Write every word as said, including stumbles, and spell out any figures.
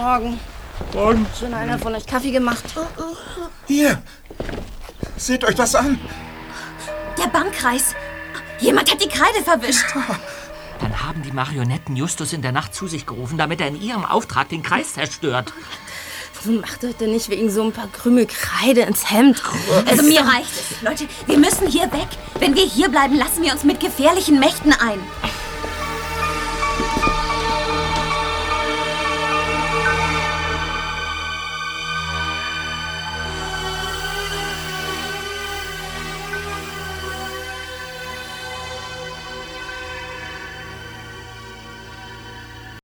Morgen. Morgen. Schon einer von euch Kaffee gemacht? Hier. Seht euch das an. Der Bankkreis. Jemand hat die Kreide verwischt. Dann haben die Marionetten Justus in der Nacht zu sich gerufen, damit er in ihrem Auftrag den Kreis zerstört. Macht euch denn nicht wegen so ein paar Krümel Kreide ins Hemd. Also mir reicht es. Leute, wir müssen hier weg. Wenn wir hier bleiben, lassen wir uns mit gefährlichen Mächten ein.